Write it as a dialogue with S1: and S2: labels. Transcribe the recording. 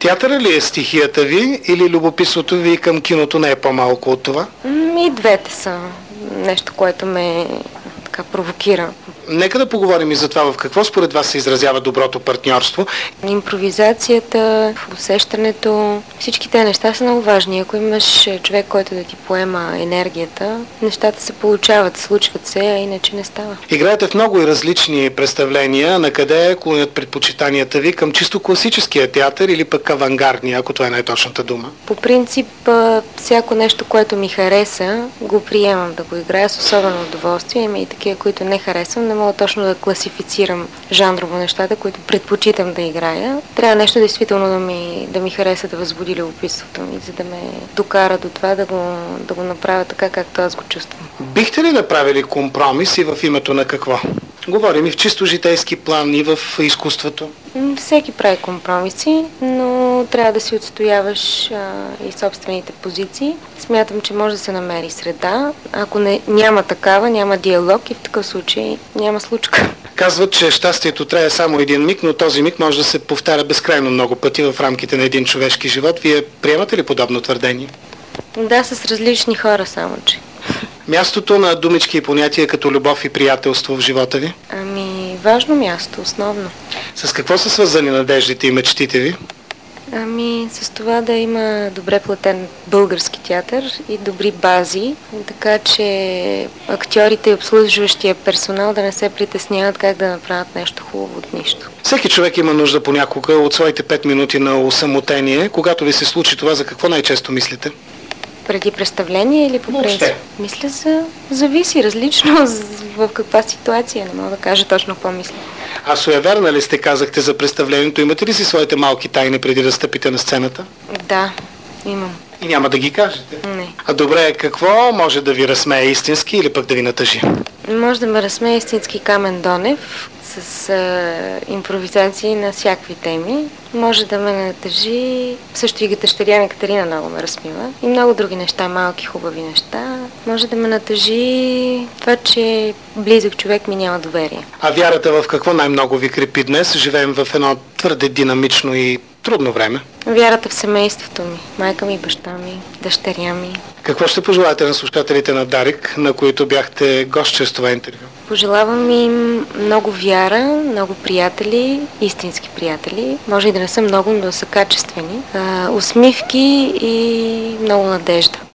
S1: Театъра ли е стихията ви или любопитството ви към киното не е по-малко от това?
S2: И двете са нещо, което ме така провокира.
S1: Нека да поговорим и за това в какво според вас се изразява доброто партньорство.
S2: Импровизацията, усещането, всички тези неща са много важни. Ако имаш човек, който да ти поема енергията, нещата се получават, случват се, а иначе не става.
S1: Играете в много и различни представления. На къде клонят предпочитанията ви? Към чисто класическия театър или пък авангардния, ако това е най-точната дума?
S2: По принцип, всяко нещо, което ми хареса, го приемам да го играя с особено удоволствие. Има и такива, които не харесвам. Не мога точно да класифицирам жанрово нещата, които предпочитам да играя. Трябва нещо действително да ми хареса, да възбуди любопитството ми, за да ме докара до това да го направя така, както аз го чувствам.
S1: Бихте ли направили компромис и в името на какво? Говорим и в чисто житейски план, и в изкуството.
S2: Всеки прави компромиси, но трябва да си отстояваш и собствените позиции. Смятам, че може да се намери среда. Ако няма такава, няма диалог и в такъв случай няма случка.
S1: Казват, че щастието трябва само един миг, но този миг може да се повтаря безкрайно много пъти в рамките на един човешки живот. Вие приемате ли подобно твърдение?
S2: Да, с различни хора само, че.
S1: Мястото на думички и понятия като любов и приятелство в живота ви?
S2: Важно място, основно.
S1: С какво са свързани надеждите и мечтите ви?
S2: С това да има добре платен български театър и добри бази, така че актьорите и обслужващия персонал да не се притесняват как да направят нещо хубаво от нищо.
S1: Всеки човек има нужда понякога от своите 5 минути на осамотение. Когато ви се случи това, за какво най-често мислите?
S2: Преди представление или по принцип? Мисля зависи различно в каква ситуация. Не мога да кажа точно какво мисля.
S1: А суеверна ли сте, казахте за представлението? Имате ли си своите малки тайни преди да стъпите на сцената?
S2: Да, имам.
S1: И няма да ги кажете?
S2: Не.
S1: А добре, какво може да ви разсмее истински или пък да ви натъжи?
S2: Може да ме разсмее истински Камен Донев с импровизации на всякакви теми. Може да ме натъжи също и дъщеря на Катерина много ме разсмива. И много други неща, малки хубави неща. Може да ме натъжи това, че близък човек ми няма доверие.
S1: А вярата в какво най-много ви крепи днес? Живеем в едно твърде динамично и трудно време.
S2: Вярата в семейството ми. Майка ми, баща ми, дъщеря ми.
S1: Какво ще пожелаете на слушателите на Дарик, на които бяхте гост чрез това интервю?
S2: Пожелавам им много вяра, много приятели, истински приятели. Може и да не са много, но да са качествени. Усмивки и много надежда.